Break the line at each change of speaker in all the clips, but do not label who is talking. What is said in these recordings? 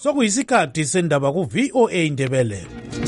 Sokuyisikhathi sendaba ku VOA Indebele.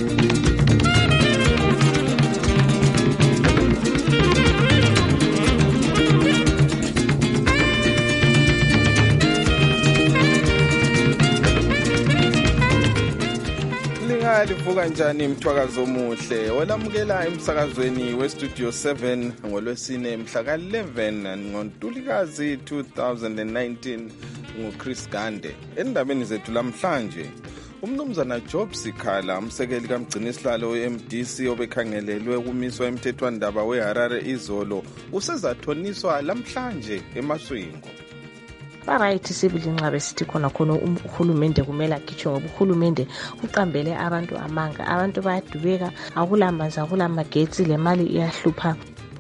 Livuka njani mthwakazo omuhle olamukela emsakazweni westudio 7 ngolwesine mhla ka-11 ngoNtulikazi 2019 nguChris Gande. Endabeni zethu lamhlanje umnumzana Job Sikhala umsekeli kaMgcinisihlalo we-MDC obekhangelelwe ukumiswa emthethwandaba weHarare izolo usezathoniswa lamhlanje eMaswingo.
Baright sibili nxabe sithi khona uhulumende kumele akhitshwe ngoba uhulumende uqambele abantu amanga, abantu bayadubeka, akulamanzi akulamagetsi, le mali iyahlupha.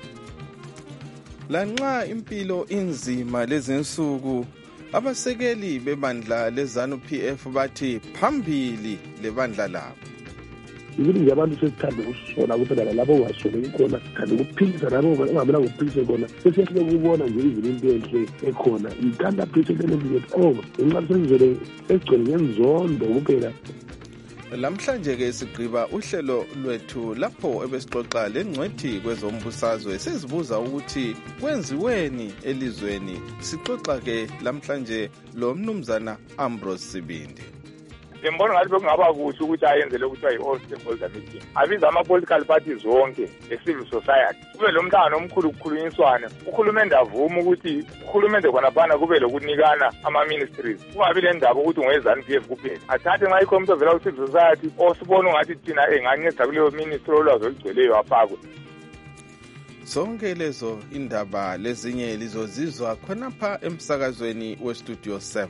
Lanxa impilo inzima lezinsuku abasekeli bebandla leZANU PF bathi phambili lebandla labo.
Ukuthi nje abantu sesithanda ukusola kuphela labo ungasole khona kanti ukuphilisa nabo ungamela ukuphilisa khona sesiyahle ukubona nje izinto enhle ekhona ikanda phethekele nje ngenxa senzele egcwele ngenzondo kuphela.
Lamhlanje ke sigqiba uhlelo lwethu lapho ebesixoxa lengcwethi kwezombusazwe sizibuza ukuthi kwenziweni elizweni. Sixoxa ke lamhlanje lo mnumzana Ambrose Sibindi.
Ngibona ngathi bekungaba kuhle ukuthi ayenzele ukuthi ayi-all stakeholder meeting, abize ama-political parties wonke ne-civil society, kube lo mhlangano omkhulu kukhulunyiswana, uhulumende avume ukuthi uhulumende khonaphana kube lokunikana ama-ministries, kungabi le ndaba ukuthi ngowe-ZANU PF kuphela, athathe nxa ikho umuntu ovela ku-civil society osibona ungathi thina enganceda kuleyo ministry olwazi olugcweleyo afakwe.
Zonke lezo indaba lezinye lizozizwa khonapha emsakazweni westudio 7.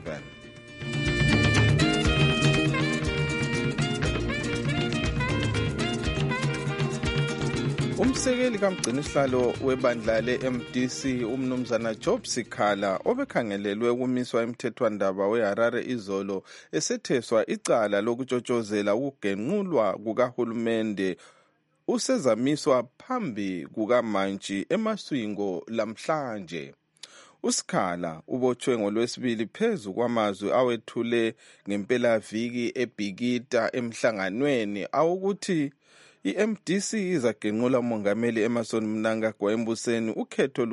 Umsekeli kaMgcinisihlalo webandla le-MDC umnumzana Job Sikhala obekhangelelwe ukumiswa emthethwandaba weHarare izolo esetheswa icala lokutshotshozela ukugenqulwa kukahulumende usezamiswa phambi kukaMantshi eMaswingo lamhlanje. Usikhala ubotshwe ngolwesibili phezu kwamazwi awethule ngempelaviki eBhikita emhlanganweni awukuthi i-MDC izagenqula umongameli Emmerson Mnangagwa embusweni ukhetho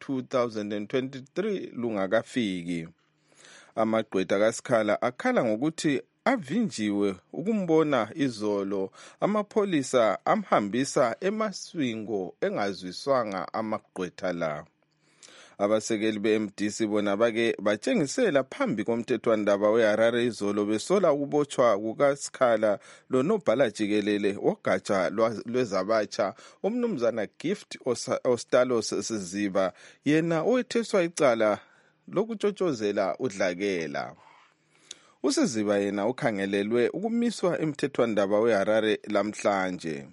luka-2023 lungakafiki. Amagqwetha kaSikhala akhala ngokuthi avinjiwe ukumbona izolo amapholisa amhambisa eMaswingo engazwiswanga amagqwetha la. Abasekeli be-MDC bona bake batshengisela phambi komthethwandaba weHarare izolo besola ukubotshwa kukaSikhala lonobhala jikelele wogatsha lwezabatsha umnumzana Gift Ostalos Siziba yena owetheswa icala lokutshotshozela udlakela. Usiziba yena ukhangelelwe ukumiswa emthethwandaba weHarare lamhlanje.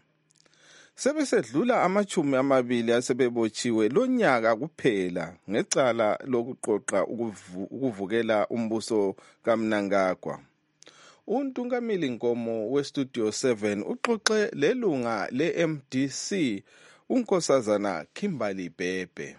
Sebesedlula amachumi amabili asebebotshiwe lonyaka kuphela ngecala lokuqoqa ukuvukela umbuso kaMnangagwa. Untungameli Nkomo westudio 7 uxoxe lelunga le-MDC unkosazana Kimberly Bhebhe.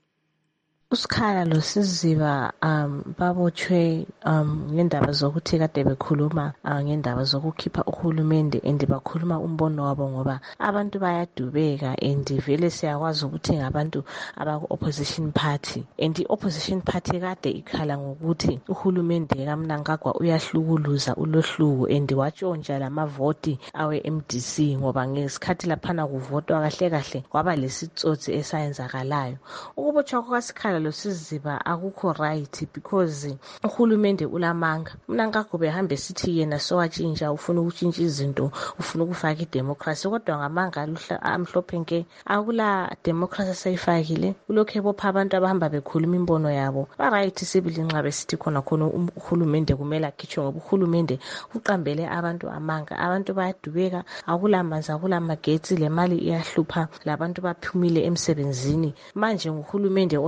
Usikhala loSiziba babotshwe ngendaba zokuthi kade bekhuluma ngendaba zokukhipha uhulumende and bakhuluma umbono wabo ngoba abantu bayadubeka and vele siyakwazi ukuthi ngabantu abaku-opposition party and i-opposition party kade ikhala ngokuthi uhulumende kaMnangagwa uyahlukuluza ulohluku and watshontsha lamavoti awe-MDC ngoba ngesikhathi laphana kuvotwa kahle kahle kwaba lesitsotsi esayenzakalayo. Ukubotshwa kwaSikhala loSiziba akukho right because uhulumende ulamanga. Mnangagwa behambe sithi yena sowatshintsha ufuna ukutshintsha izinto, ufuna ukufaka idemocracy kodwa ngamanga amhlophe nke akula democracy sayifakile. Ulokhe bopha abantu abahamba bekhuluma imbono yabo. Ba right sibili nxabe sithi khona uhulumende kumele akhitshwe ngoba uhulumende uqambele abantu amanga, abantu bayadubeka, akulamanzi akulamagetsi, le mali iyahlupha, labantu baphumile emsebenzini. Manje uhulumende onjani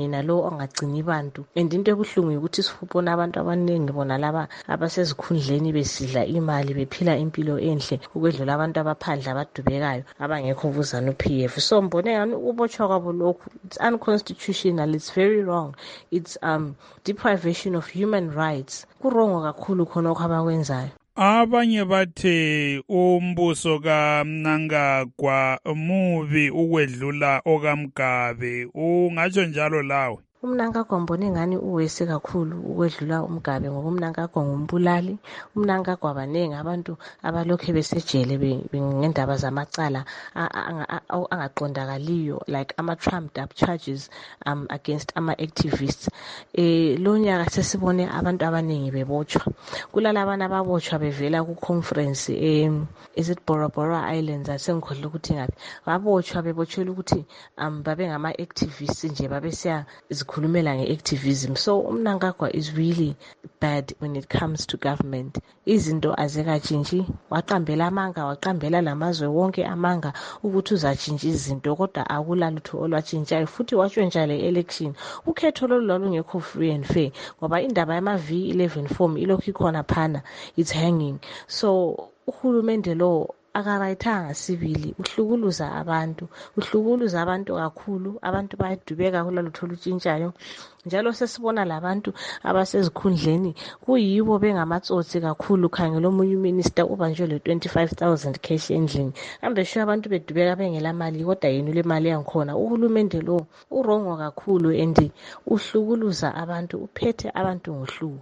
yena lo ongagcini bantu. And into ebuhlungu ukuthi sifubona abantu abaningi bona laba abasezikhundleni besidla imali bephila impilo enhle ukwedlula abantu abaphandle abadubekayo abangekho kuZANU-PF. So mbone ngani ukubotshwa kwabo lokhu, it's unconstitutional, it's very wrong, it's deprivation of human rights. Kurongo kakhulu khonokho abakwenzayo.
Abanye bathe umbuso kaMnangagwa mubi ukwedlula okaMgabe. Ungatsho njalo lawe?
UMnangagwa mbone ngani uwese kakhulu ukwedlula uMgabe ngoba uMnangagwa ngumbulali. uMnangagwa abaningi abantu abalokhe besejele ngendaba zamacala angaqondakaliyo, like ama-trumped up charges against ama-activists. Lo nyaka sesibone abantu abaningi bebotshwa. Kulala abantu ababotshwa bevela ku-conference is it Bora Bora Islands, asengikhohlwe ukuthi ngaphi. Babotshwa bebotshelwa ukuthi babe ngama-activists nje babesiya khulumela nge-activism. So uMnangagwa is really bad when it comes to government. Izinto azikatshintshi, waqambela amanga, waqambela lamazwe wonke amanga ukuthi uzatshintsha izinto, kodwa akulalutho olwatshintshayo. Futhi watshontsha le-election, ukhetho lolu lwalungekho free and fair ngoba indaba yama-V11 form ilokhu ikhona phana, it's hanging. So uhulumende lo akarayithanga sibili, uhlukuluza abantu kakhulu. Abantu bayadubeka kulalutho olutshintshayo, njalo sesibona labantu abasezikhundleni kuyibo bengamatsotsi kakhulu. Khangela omunye uminister ubanjwe le-25,000 cash endlini, kambe sho abantu bedubeka bengela mali, kodwa yena ule mali yangikhona. Uhulumende lo urongo kakhulu and uhlukuluza abantu, uphethe abantu ngohluku.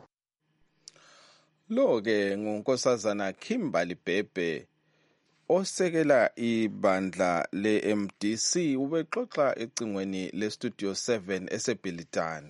Lo-ke ngunkosazana Kimberly Bhebhe osekela ibandla le-MDC ubexoxa ecingweni le-Studio 7 eseBhilitane.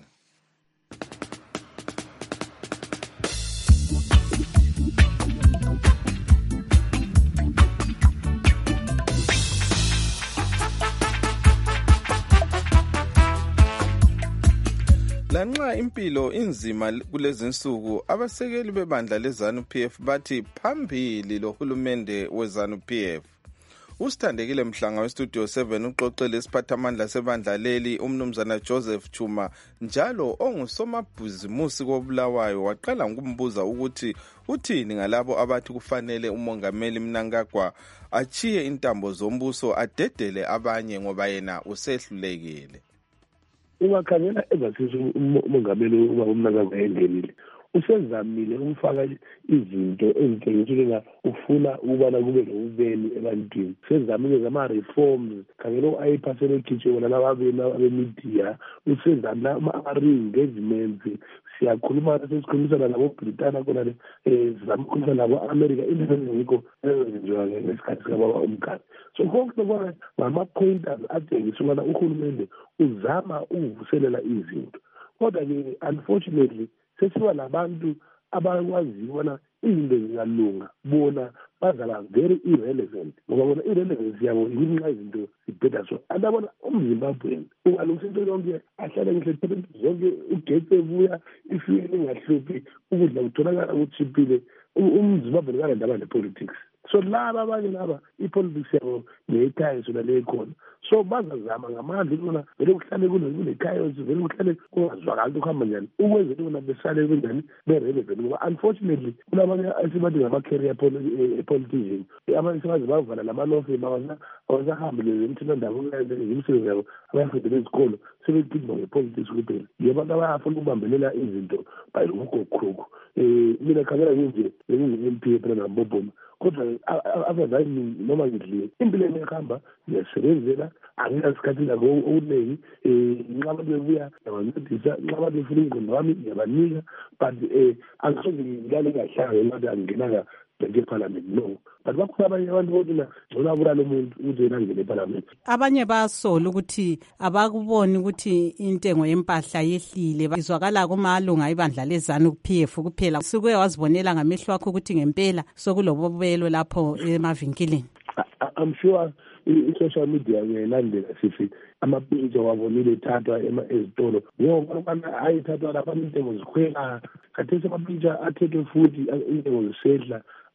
Lanxa impilo inzima kulezinsuku, abasekeli bebandla leZANU-PF bathi phambili lohulumende weZANU-PF. Usithandekile Mhlanga weStudio 7 uxoxele isiphathamandla sebandla leli umnumzana Joseph Chuma njalo ongusomabhizimusi koBulawayo, waqala ngokumbuza ukuthi uthini ngalabo abathi kufanele umongameli Mnangagwa achiye intambo zombuso adedele abanye ngoba yena usehlulekile.
Ungakhangela ezasisi umongameli ubaba uMnangagwa engenile, usezamile ukufaka izinto ezithengiswa ufuna ukubana kube nobubeli ebantwini. Usezamile zama-reforms, khangela u-ayiphasele ekhitshwe bona laba abemedia, usezamile ama-ring engagements. Siyakhuluma sesikhulumisana nabo-Britana khona le sizakhuluma nabo-America, into ezingekho ezenziwa ngesikhathi sikababa uMgabe. So konke kona ngama-pointers atshengisa ukubana uhulumende uzama ukuvuselela izinto, kodwa-ke unfortunately sesiba labantu abakwaziyo ubona izinto zingalunga, bona bazaba very irrelevant ngoba bona irrelevance yabo yinxa izinto zibheda so. Andabona umZimbabweni ungalungisa into yonke ahlale ngihle zonke, ugesi ebuya, ifuyeli ingahluphi, ukudla kutholakala kuchiphile. umZimbabwe kanendaba ne-politics. So laba abanye laba i-politics yabo neyikhayiso nale khona, so bazazama ngamandla ukubona vele kuhlale kunekhayiso, vele kuhlale kungazwakali ukuhamba njani ukwenzela ukubona besale kunjani be-relevant. Ngoba unfortunately kunabanye esibathi ngama-career politician, abanye sebaze bavala lama-law firm, abasahambile emthethwandaba imisebenzi yabo abayafundela ezikolo, sebegidima nge-politics kuphela. Yibo abantu abayafuna ukubambelela izinto bayilokukokhuku. Mina khangela nje ngingu-MP phela namboboma, kodwa abazali noma ngidliwe impilo ehamba ngiyasebenzela, anginasikhathi nabo okuningi. Nxa abantu bebuya ngiyabancedisa, nxa abantu befuna ingqondo wami ngiyabanika, but angisoze ngilale kahlanga ngemali angingenanga eParliament, no. But bakhona abanye abantu bodwa ngcono abulala umuntu ukuthi yena angene eParliament.
Abanye basola ukuthi abakuboni ukuthi intengo yempahla yehlile, izwakala kumalunga ibandla leZANU-PF kuphela. Suke wazibonela ngamehlo akho ukuthi ngempela sokulobubelo lapho emavinkilini?
I'm sure i-social media ngiyayilandela sifi amapicture wabonile ethathwa ezitolo, ngoba ayithathwa lapha intengo zikhwela, khathesi amapicture athethwe futhi intengo zisehla.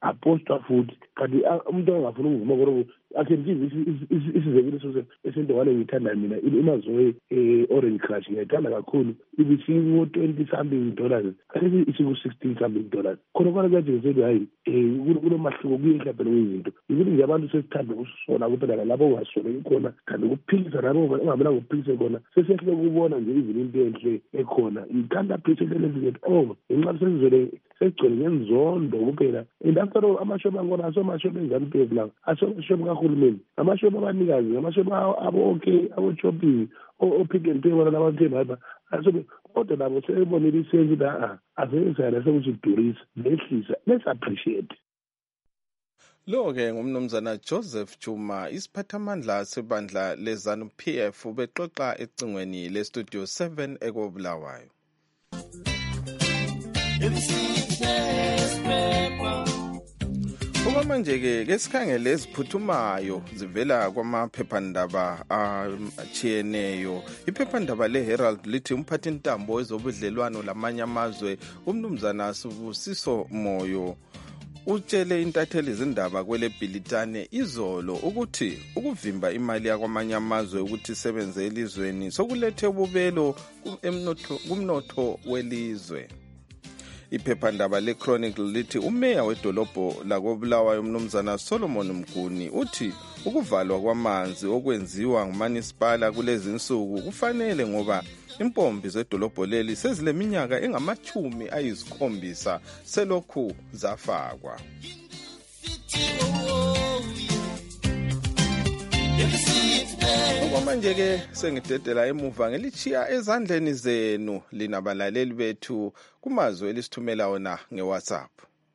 apostwa futhi kanti umuntu angafuna ukuvuma kodwa akhe ngize isizekeliso esendaweni ngiyithanda mina imazoe Orange Crush ngiyithanda kakhulu ibisiku $20 kanti isiku $16 khona kuyathengisela hayi kunomahluko kuyehla phela izinto ukuthi nje abantu sesithanda ukusona kuphela lapho ungasole khona kanti ukuphilisa nabo ungamela ukuphilisa khona sesihle ukubona nje izinto enhle ekhona ikanda phela lezinto ngenxa sesizele segcwele ngenzondo kuphela and after all amashopu angona asomashopu eZANU-PF la asomashopu kahulumeni amashopu abanikazi amashopu abo-okay abo-shopping o-pick and pay bona labantu hapa asobe kodwa nabo sebonile isenzi la asenzela sekuthi durisa lehlisa let's appreciate.
Lo-ke ngumnumzana Joseph Juma isiphathamandla sebandla leZANU-PF ubexoxa ecingweni lestudio 7 ekobulawayo. Uma manje-ke kesikhangele eziphuthumayo zivela kwamaphephandaba achiyeneyo. Iphephandaba leHerald lithi umphathintambo wezobudlelwano lamanye amazwe umnumzana Sibusiso Moyo utshele intatheli zindaba kwele Bhilitane izolo ukuthi ukuvimba imali yakwamanye amazwe ukuthi isebenze elizweni sokulethe ububelo kumnotho welizwe. Iphephandaba leChronicle lithi umeya wedolobho lakobulawayo umnumzana Solomon Mguni uthi ukuvalwa kwamanzi okwenziwa ngumanisipala kulezi insuku kufanele ngoba impombi zedolobho leli sezileminyaka engama-70 selokhu zafakwa. Manje-ke sengidedela emuva ngelichiya ezandleni zenu linabalaleli bethu kumazwe elisithumela wona ngeWhatsApp.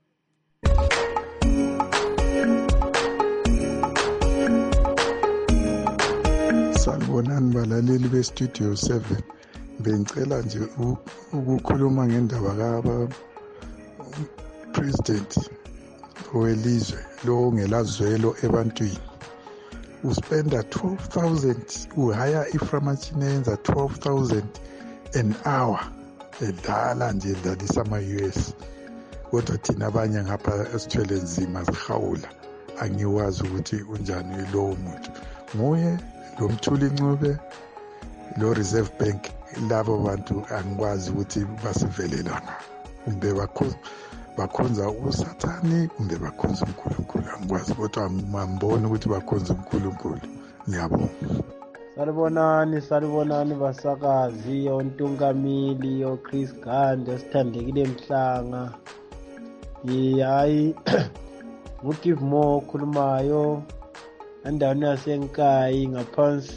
Sanibonani balaleli bestudio 7. Bengicela nje ukukhuluma ngendaba kaba president welizwe lo ngelazwelo ebantwini. Uspenda 12,000 uhaya iframachine yenza 12,000 an hour edala nje edlalisa ama-US kodwa thina abanye ngapha esithwele nzima zihawula angiwazi ukuthi unjani lowo muntu nguye lo Mthuli Ncube lo Reserve Bank labo bantu angikwazi ukuthi basivelelana kumbe bakhonza usathani kumbe bakhonza uNkulunkulu angikwazi kodwa ngambona ukuthi bakhonza uNkulunkulu. Ngiyabonga.
Salibonani basakazi ontungamili oChris Gande sithandekile Mhlanga hayi uGive More okhulumayo endaweni yasenkayi ngaphansi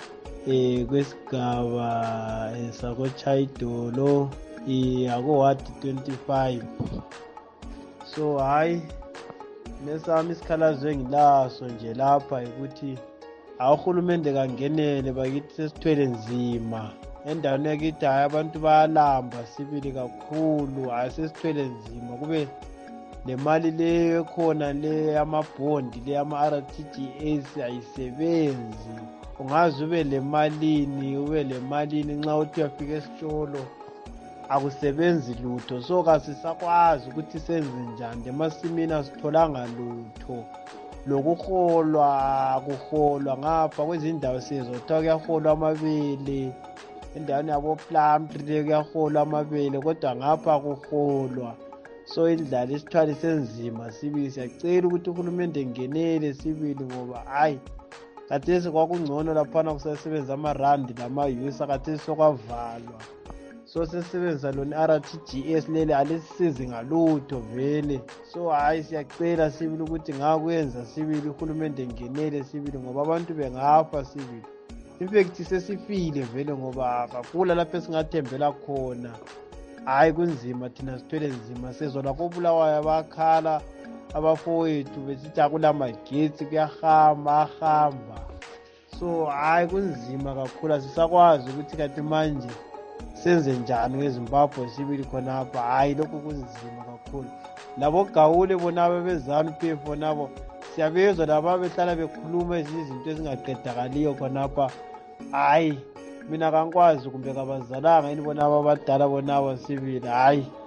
kwesigaba sakoChayidolo ako-Ward 25. So hayi nesami isikhalazo engilaso nje lapha ukuthi awuhulumende kangenele bakithi sesithwele nzima endaweni yakithi hayi abantu bayalamba sibili kakhulu hayi sesithwele nzima kube nemali leyo ekhona le yamabhondi le yama-RTGS ayisebenzi ungaze ube lemalini nxa uthi uyafika esitolo akusebenzi lutho so kasisakwazi ukuthi senze njani emasimini asitholanga lutho lokuholwa ngapha kwezindawo sizothiwa kuyaholwa amabele endaweni yabo Plumtree kuyaholwa amabele kodwa ngapha kuholwa so indlala isithwali senzima sibili siyacela ukuthi uhulumende ngenele sibili ngoba hayi kathesi kwakungcono laphana kusasebenza amarandi lama-US kathesi sokwavalwa so sesebenzisa lona RTGS lele alisizi ngalutho vele so hayi siyacela sibili ukuthi ngakwenza sibili uhulumende ngenele sibili ngoba abantu bengafa sibili infect sesifile vele ngoba kakula lapho esingathembela khona hayi kunzima thina sithwele nzima sezona kobulawayo bakhala abafowethu besithi akulamagetsi kuyahamba so hayi kunzima kakhulu asisakwazi ukuthi kathi manje senze njani ngeZimbabwe sibili khonapha hayi lokho kunzima kakhulu labo Gawule bonabo beZANU-PF bonabo siyabezwa laba behlala bekhuluma izinto ezingaqedakaliyo khonapha hayi mina kankwazi kumbe kabazalanga yini bonabo abadala bonabo sibili hayi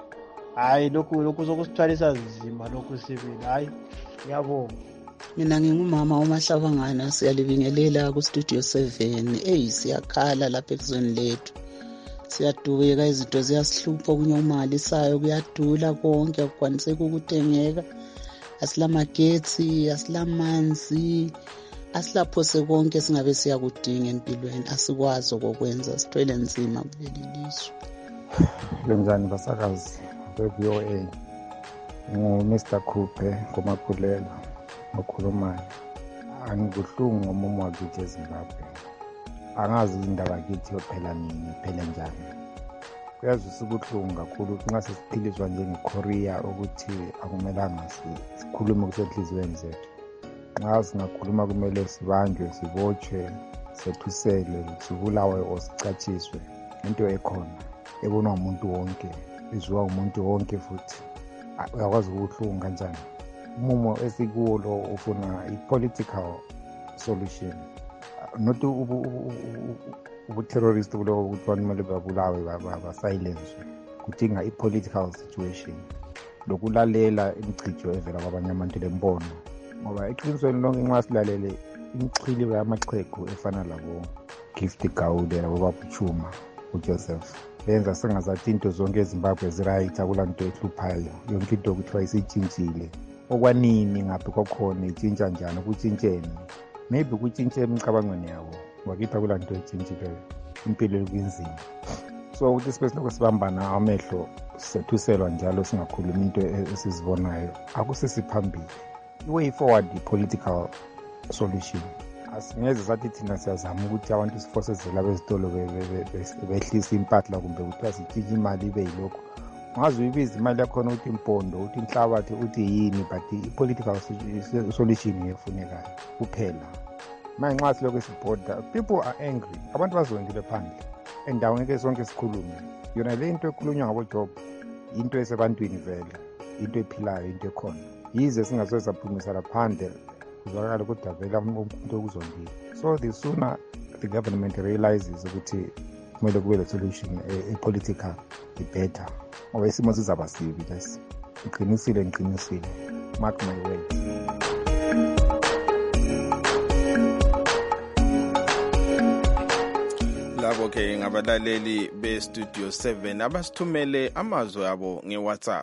hayi lokhu sokusithwalisa nzima lokhu sibili. Hayi ngiyabonga.
Mina ngingumama uMahlabangana, siyalibingelela kuStudio 7. Siyakhala lapha ekuzweni lethu, siyadubeka, izinto ziyasihlupha, kunyomalisayo, kuyadula konke, akukwaniseki ukutengeka. Asilamagetsi, asilamanzi, asilaphose konke singabe siyakudinga empilweni, asikwazi okokwenza, sithwele nzima kuleli lizwe.
Lenjani basakazi be-VOA, ngu-Mr. Khuphe Ngomakhulelo okhulumayo. Angikuhlungu ngomumo wakithi eZimbabwe. Angazi indaba kithi yophela nini, phele njani. Kuyazwisa ubuhlungu kakhulu nxa sesiphiliswa njengeKorea ukuthi akumelanga sikhulume kusenhliziyweni zethu. Nxa singakhuluma kumele sibanjwe, sibotshwe, sethuselwe, sibulawe or sicatshiswe. Into ekhona ebonwa ngumuntu wonke, izwiwa ngumuntu wonke futhi. Uyakwazi ubuhlungu kanjani. Umumo esikuwo lo ufuna i-political solution, not ubu-terrorist bulo ukuthi abantu kumele babulawe basilenzwe. Kudinga i-political situation lokulalela imichijo evela kwabanye abantu lembono, ngoba eqinisweni lonke nxa silalele imichilo yamaxhegu efana labo Gift Gawule labo Babuchuma uJoseph benza sengazathi into zonke eZimbabwe ziright, akulanto ehluphayo, yonke into kuthiwa isitshintshile. Okwanini ngaphi kwakhona itshintsha njani, kutshintsheni? Maybe kutshintshe emicabangweni yabo, wakithi akulanto etshintshileyo, impilo kunzima. So ukuthi sibe silokhu sibambana amehlo sethuselwa njalo singakhuluma into esizibonayo, akusesiphambili. I-way forward i-political solution. Asingeze sathi thina siyazama ukuthi abantu sifosezela bezitolo behlisa impahla kumbe kuthiwa sitshintshe imali ibe yilokho. Ungaze uyibiza imali yakhona uthi impondo, uthi inhlabathi, uthi yini, but i-political solution yefunekayo kuphela. Manje nxa silokhu sibhoda, people are angry, abantu bazondile phandle, endawo ngeke sonke sikhulume. Yona le into ekhulunywa ngaboJob into esebantwini vele, into ephilayo, into ekhona. Yize singasoze saphumisa laphandle kuzwakala kodwa vele umuntu okuzondile. So the sooner the government realizes ukuthi kumele kube le solution e-political, the better. Ngoba isimo sizaba sibi lesi. Ngiqinisile. Mark my words.
Labo-ke ngabalaleli be-Studio 7 abasithumele amazwi abo nge-WhatsApp.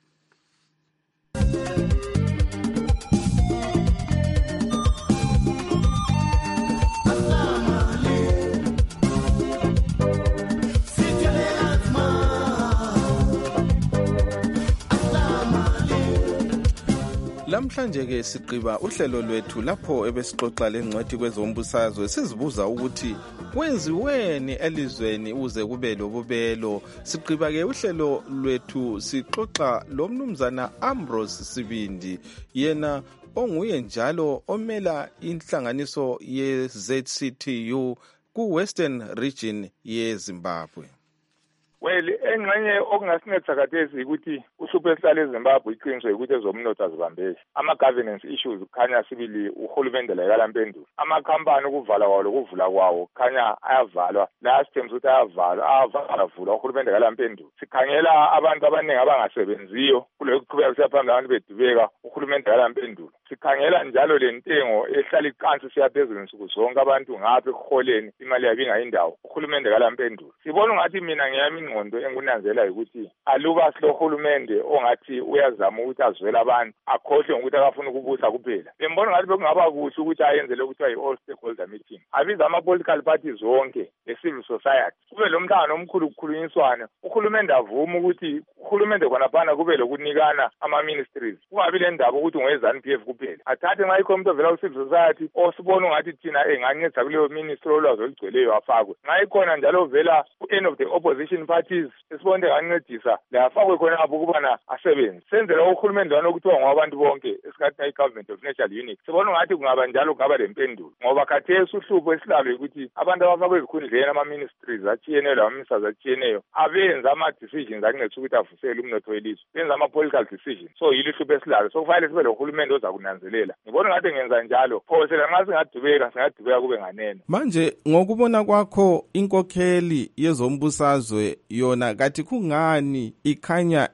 Lamhlanje ke sigqiba uhlelo lwethu lapho ebesixoxa lengcwethi kwezombusazwe sizibuza ukuthi kwenziweni elizweni uze kube lobubelo. Sigqiba ke uhlelo lwethu sixoxa lo mnumzana Ambrose Sibindi, yena onguye njalo omela inhlanganiso ye-ZCTU ku-Western Region yeZimbabwe.
Well, engxenye okungasinceda khathesi ukuthi uhlupho esihlala eZimbabwe iqiniso ukuthi ezomnotho azibambeki. Ama-governance issues kukhanya sibili uhulumende la yakalampendulo. Amakhampani ukuvala kwawo lokuvula kwawo kukhanya ayavalwa. Last time ukuthi ayavalwa uhulumende yakalampendulo. Sikhangela abantu abaningi abangasebenziyo kulokhu kuqhubeka kusiyaphambili abantu bedubeka uhulumende yakalampendulo. Sikhangela njalo le ntengo ehlala iqansi siyaphezulu nsuku zonke, abantu ngapha ekuholeni imali yabo ingayindawo uhulumende yakalampendulo. Sibona ngathi mina ngiyami ingqondo engunanzela ukuthi aluba silohulumende ongathi uyazama ukuthi azwele abantu akhohle ngokuthi akafuna ukubusa kuphela. Bembona ngathi bekungaba kuhle ukuthi ayenzele ukuthi ayi-all stakeholder meeting, abize ama-political parties zonke ne-civil society, kube lo mhlangano omkhulu kukhulunyiswana, uhulumende avume ukuthi uhulumende khonaphana kube lokunikana ama-ministries, kungabi le ndaba ukuthi ngowe-ZANU-PF kuphela. Athathe nxa ikho umuntu ovela ku-civil society osibona ungathi thina engancedisa kuleyo ministry olwazi olugcweleyo afakwe. Nxa ikhona njalo ovela ku-end of the opposition parties esibonde kancedisa lafakwe khona apho ukubana asebenze. Senzela uhulumende lwana okuthiwa ngwabantu bonke esingathi i-government of national unity. Sibona ngathi kungaba njalo kungaba lempendulo, ngoba khathesi uhlupho esilalo ukuthi abantu abafakwe ezikhundleni ama-ministries atshiyeneyo lama-ministers atshiyeneyo abenza ama-decisions akuncedisa ukuthi avusele umnotho welizwe, benza ama-political decisions. So yilo uhlupho esilalo, so kufanele sibe lohulumende oza kunanzelela. Ngibona ngathi ngenza njalo pho sela nxa singadubeka kube nganeno.
Manje ngokubona kwakho inkokheli yezombusazwe yona kathi kungani ikhanya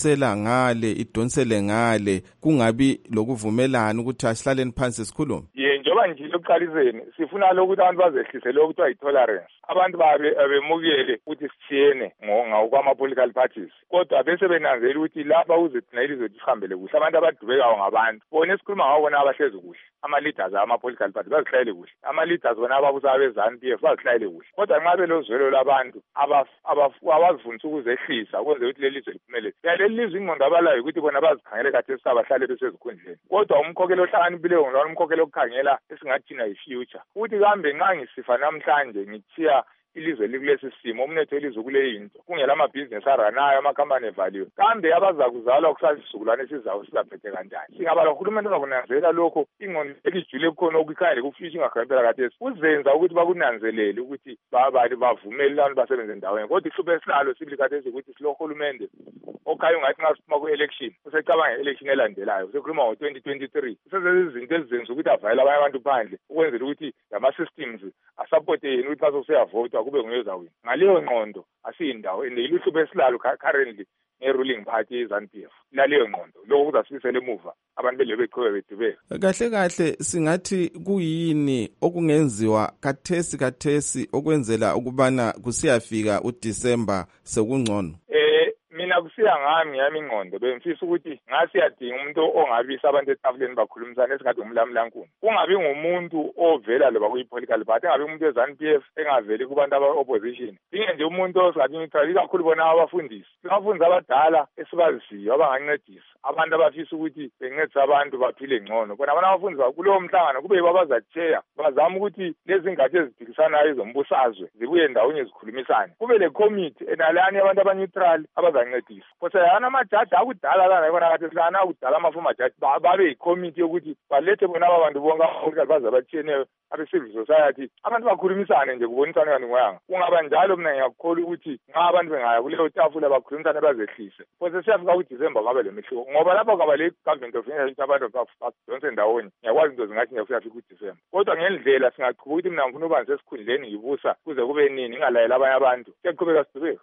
idonsele ngale kungabi lokuvumelana ukuthi asihlaleni phansi sikhulume.
Njengoba njalo ekuqaliseni sifuna lokuthi abantu bazehlise lokhu kuthiwa i-tolerance. Abantu bemukele ukuthi sithiyene ngokwama-political parties. Kodwa bese benanzela ukuthi lapha uzethina ilizwe lihambele kuhle. Abantu abadubekayo ngabantu. Bona esikhuluma ngabo bona abahlezi kuhle. Ama-leaders ama-political parties bazihlayele kuhle. Ama-leaders bona ababusa abe-ZANU-PF bazihlayele kuhle. Kodwa nxa belozwelo labantu abazifundisa ukuzehlisa ukwenzela ukuthi leli lizwe liphumelele. Leli lizwe ingqondo abalayo ukuthi bona bazikhangele kade bahlale besezikhundleni. Kodwa umkhokhelo ohlakaniphileyo ngilona umkhokhelo okukhangela esingathina yi-future. Ukuthi kambe nxa ngisifa namhlanje ngithiya ilizwe likulesi simo umnetho elizwe kule into kungela amabhizinesi aranayo amakhampani evaliwe kambe abazakuzalwa kusasizukulwane esizayo sizaphethe kanjani singabalohulumeni ozakunanzelela lokho ingqondo elijule kukhona okukhaya kufuthi ingakhambela kathesi uzenza ukuthi bakunanzelele ukuthi bavumele abantu basebenze endaweni kodwa ihlupho esinalo sibili kathesi ukuthi silohulumende okhaya ungathi nxa siphuma ku-election usecabanga i-election elandelayo usekhuluma ngo-2023 usezezinto ezizenza ukuthi avayele abanye abantu phandle ukwenzela ukuthi lama-systems asupport yena ukuthi bazoseyavota kube nguyezawina ngaleyo ngqondo asiyindawo and iluhlupho esilalo currently nge-ruling party ye-ZANU-PF laleyo ngqondo lokho kuzasibisela emuva abantu bele beqhubeka bedubeka
kahle singathi kuyini okungenziwa kathesi okwenzela ukubana kusiyafika uDisemba sekungcono
mina kusiya ngami ingqondo bengifisa ukuthi ngasiyadinga umuntu ongabisa abantu etafuleni bakhulumisana esingathi umlamlankuni kungabi ngumuntu ovela loba kuyi-political party engabi umuntu we-ZANU-PF engaveli kubantu aba-opposition dinge nje umuntu osingathi neutral ikakhulu bona abafundisi abafundisi abadala esibaziyo abangancedisa abantu abafisa ukuthi bencedise abantu baphile ngcono bona abantu abafundisi kulowo mhlangano kube yibo abazatheya bazama ukuthi lezi ngathi eziphikisanayo ezombusazwe zibuye ndawonye zikhulumisane kube le committee enalani abantu abaneutral abazancedisa kodwa yana amajaji akudala lana yibona kathi silana akudala amafuma jaji babe yi-committee yokuthi balethe bona aba bantu bonke abapolitical baze abatshiyeneyo abe-civil society abantu bakhulumisane nje kubonisane kanti ngoyanga kungaba njalo mina ngiyakukholwa ukuthi nxa abantu bengaya kuleyo tafula bakhulumisane bazehlise kodwa siyafika kuDisemba ngabe le mehluko ngoba lapho kaba le government of India ukuthi abantu badonse ndawonye ngiyakwazi into zingathi ngiyafika kuDisemba kodwa ngendlela singaqhuba ukuthi mina ngifuna ukuba ngisesikhundleni ngibusa kuze kube nini ingalayela abanye abantu kuyaqhubeka sidubeka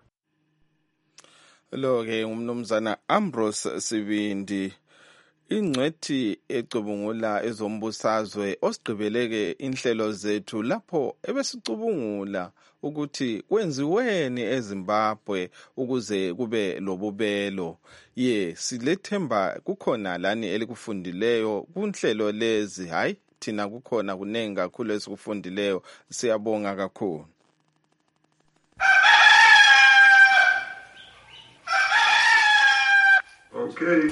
lo-ke umnumzana Ambrose Sibindi ingcwethi ecubungula ezombusazwe osigqibeleke inhlelo zethu lapho ebesicubungula ukuthi kwenziweni eZimbabwe ukuze kube lobubelo silethemba kukhona lani elikufundileyo kunhlelo lezi hayi thina kukhona kunengi kakhulu esikufundileyo siyabonga kakhulu
Okay.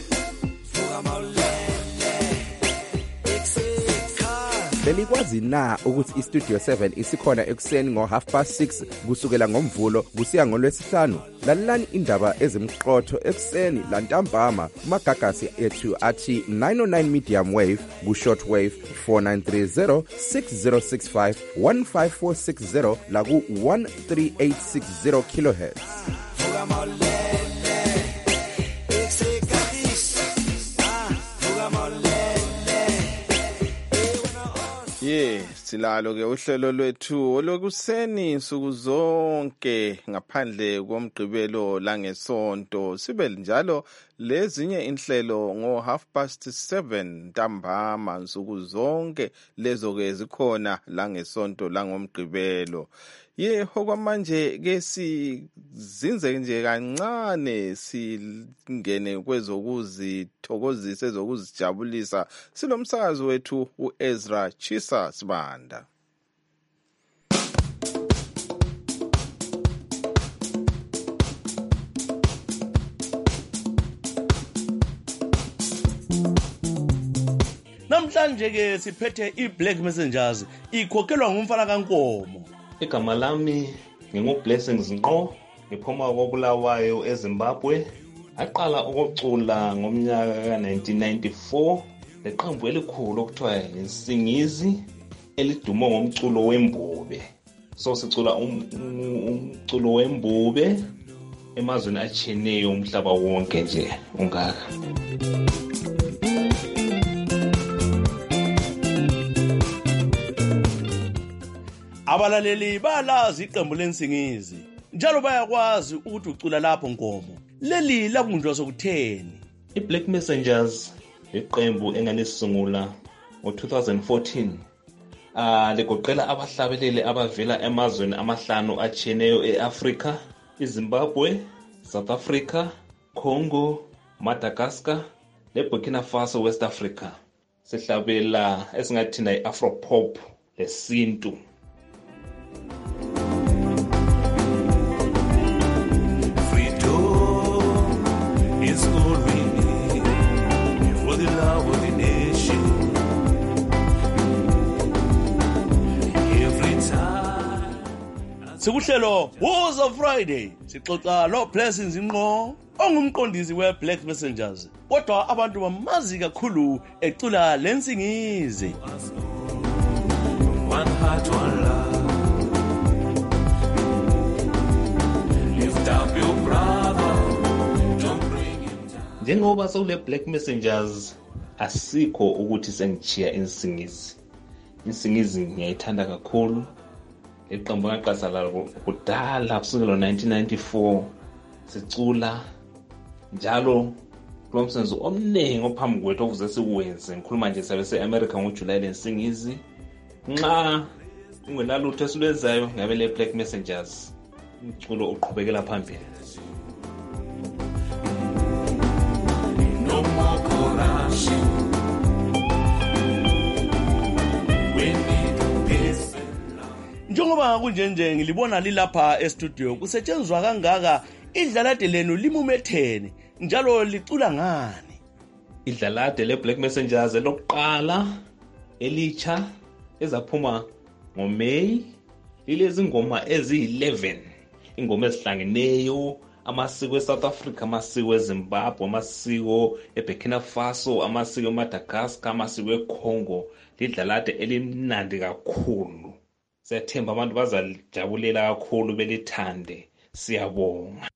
Belikwazi na ukuthi iStudio 7 isikhona ekuseni ngo6:30 kusukela ngomvulo kusiya ngolwesihlanu lalelani indaba ezimqotho ekuseni lantambama kumagagasi ethu athi 909 medium wave ku-short wave 4930 6065 15460 la ku-13860 kilohertz
silalo ke uhlelo lwethu olokuseni insuku zonke ngaphandle komgqibelo langesonto sibe njalo lezinye inhlelo ngo7:30 ntambama insuku zonke lezo ke zikhona langesonto langomgqibelo okwamanje ke sizinze nje kancane singene kwezokuzithokozisa ezokuzijabulisa silomsakazi wethu uEzra Chisa Sibanda
Namhlanje ke siphethe iBlack Messengers ikhokhelwa ngumfana kaNkomo.
Igama lami nginguBlessings Nqo ngiphuma koBulawayo eZimbabwe aqala ukucula ngomnyaka ka1994 leqembu elikhulu okuthiwa iNsingizi elidumo ngomculo wembube so sicula umculo wembube emazweni atshiyeneyo umhlaba wonke nje ungaka
Abalaleli balazi iqembu leNsingizi njalo bayakwazi ukuthi ucula lapho Nkomo. Leli labunjwa sokutheni?
I-Black Messengers iqembu enganisungula ngo-2014 ligoqela abahlabeleli abavela emazweni amahlanu atshiyeneyo e-Afrika, iZimbabwe, South Africa, Congo, Madagascar leBurkina Faso, West Africa. Sihlabela esingathina i-Afropop lesintu.
Sikuhlelo Woza Friday sixoxa lo Blessings Ngqo ongumqondisi we-Black Messengers, kodwa abantu bamazi kakhulu ecula lensingizi. One heart, one love. Lift up your brother, don't bring him down.
Njengoba sokule Black Messengers asikho ukuthi sengichiya insingizi. Insingizi ngiyayithanda kakhulu. Iqembu ngaqasala kudala kusukela 1994 sicula njalo kulomsebenzi omningi ophambi kwethu okuze siwenze. Ngikhuluma nje sabe se-America ngoJuly lensingizi. Nxa ungenalutho esilwenzayo ngabe le Black Messengers umculo uqhubekela phambili. No more corruption.
Njengoba kunjenje ngilibona lilapha e-studio kusetshenzwa kangaka, idlalade lenu limumethene njalo licula ngani?
Idlalade le-Black Messengers lokuqala elitsha ezaphuma ngoMay lilezi ngoma eziyi-11, ingoma ezihlangeneyo, amasiko eSouth Africa, amasiko eZimbabwe, amasiko eBurkina Faso, amasiko eMadagascar, amasiko eCongo. Lidlalade elimnandi kakhulu. Siyathemba abantu bazalijabulela kakhulu belithande. Siyabonga.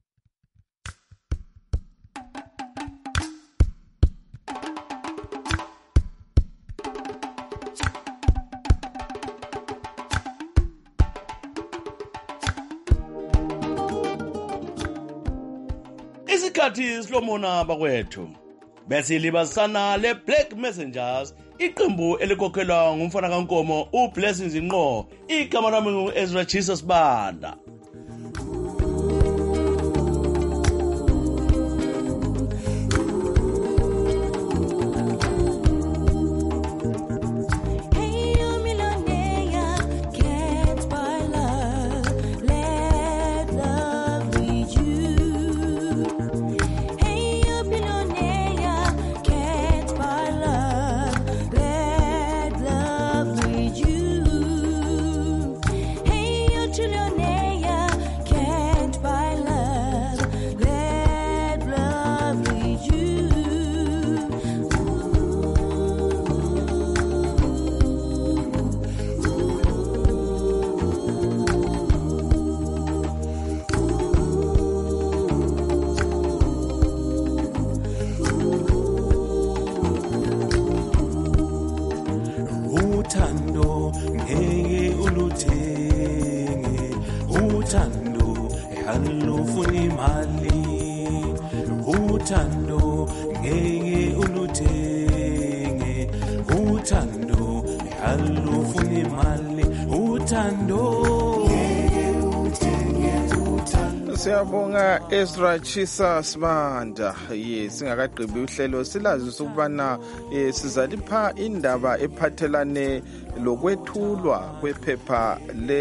Isikhathi silomona bakwethu. Bese libasana le-Black Messengers, iqembu elikhokhelwa ngumfana kaNkomo uBlessings Ngqo. Igama lami ngu-Ezra Jesus Banda.
uthando ngeke uluthenge, uthando alufuni imali, uthando ngeke uthenge uthando.
Siyabonga Ezra Chisa Sibanda. Singakaqebi uhlelo silazi ukubana sizalipha indaba ephathelane lokwethulwa kwephepha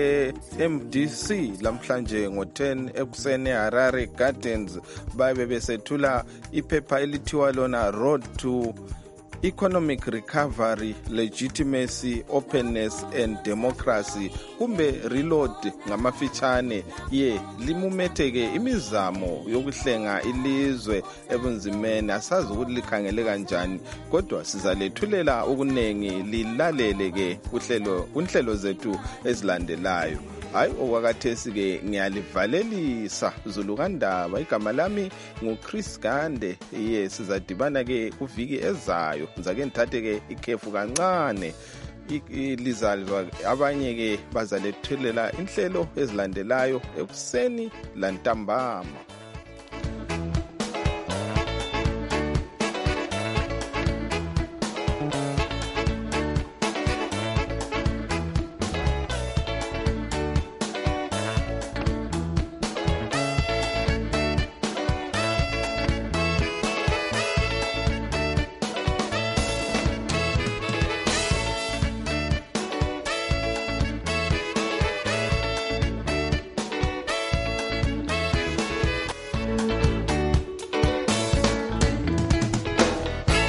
le-MDC lamhlanje ngo-10 ekuseni Harare Gardens. Babe besethula iphepha elithiwa lona Road to Economic Recovery, Legitimacy, Openness and Democracy, kumbe reload ngamafitshane. Limumetheke imizamo yokuhlenga ilizwe ebunzimeni. Asazi ukuthi likhangele kanjani, kodwa sizalethulela okunengi lilalele kunhlelo zethu ezilandelayo. Hayi okwakathesi ke ngiyalivalelisa Zulukandaba. Igama lami nguChris Gande. Sizadibana ke kuviki ezayo. Ngizake ngithathe ke ikhefu kancane. lizalwa abanye ke bazalethulela inhlelo ezilandelayo ekuseni lantambama.